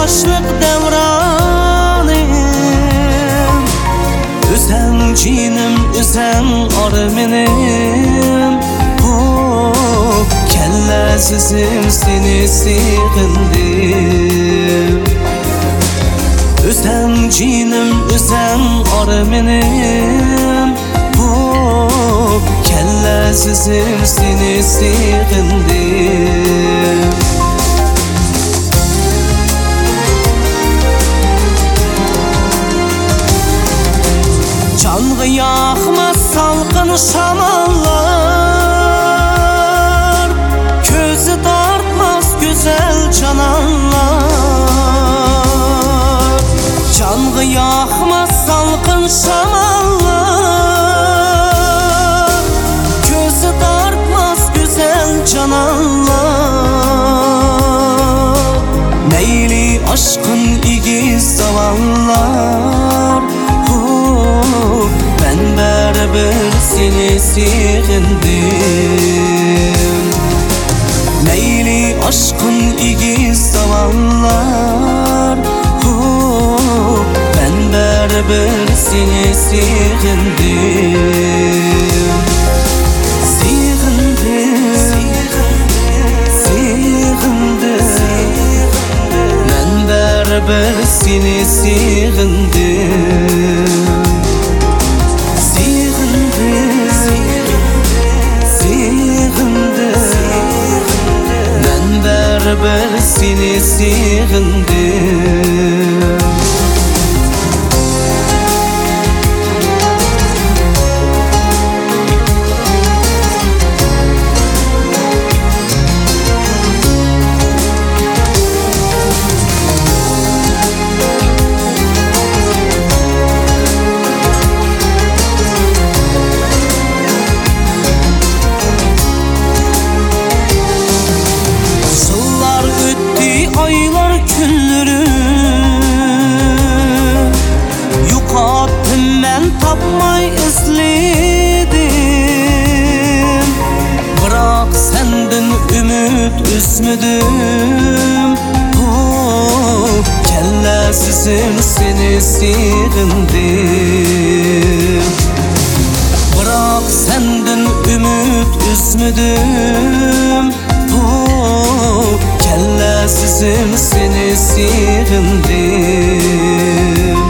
yoshlik davronim, o'zang jinim, o'zang armenim. Kellasizim seni sig'indim, o'zang jinim, o'zang armenim. Kellasizim seni sig'indim. Canğı yakmaz salqın şamallar, közü dartmaz güzel cananlar. Canğı yakmaz salqın şamallar, közü dartmaz güzel cananlar. Meyli aşkın igiz zavallar, ben beraber seni sig'indim. Meyli aşkın igiz zavallar, ben beraber seni sig'indim. Sig'indim, ben beraber seni sig'indim. Ben seni sig'indim. Aylar günleri yo'qotdim, men tapmay izledim. Biroq senden umid üzmedim. Kellasizim seni sig'indim. Biroq senden umid üzmedim. Kellasizim seni sig'indim.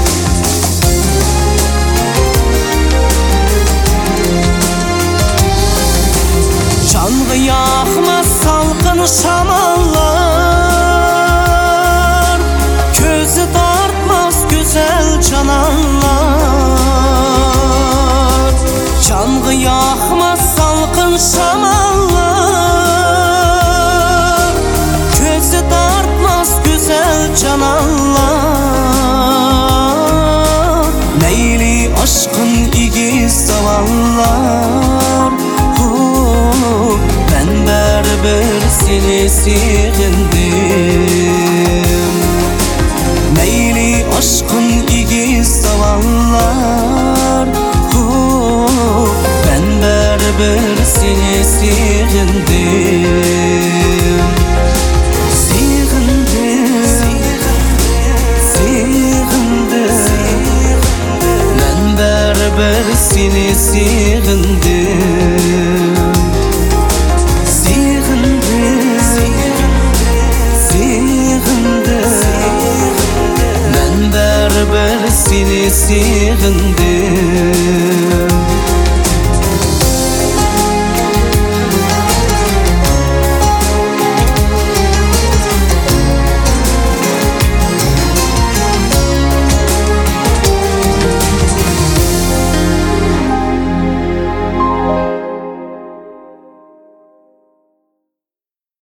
Canğı yakmaz salqın şamallar, közü dartmaz güzel cananlar. Canğı yakmaz salqın şamallar, cananlar. Meyli aşkın igiz zavallar, ben beraber seni sig'indim. Meyli aşkın igiz zavallar, ben beraber seni sig'indim. Ben seni sig'indim. Ben beraber seni sig'indim.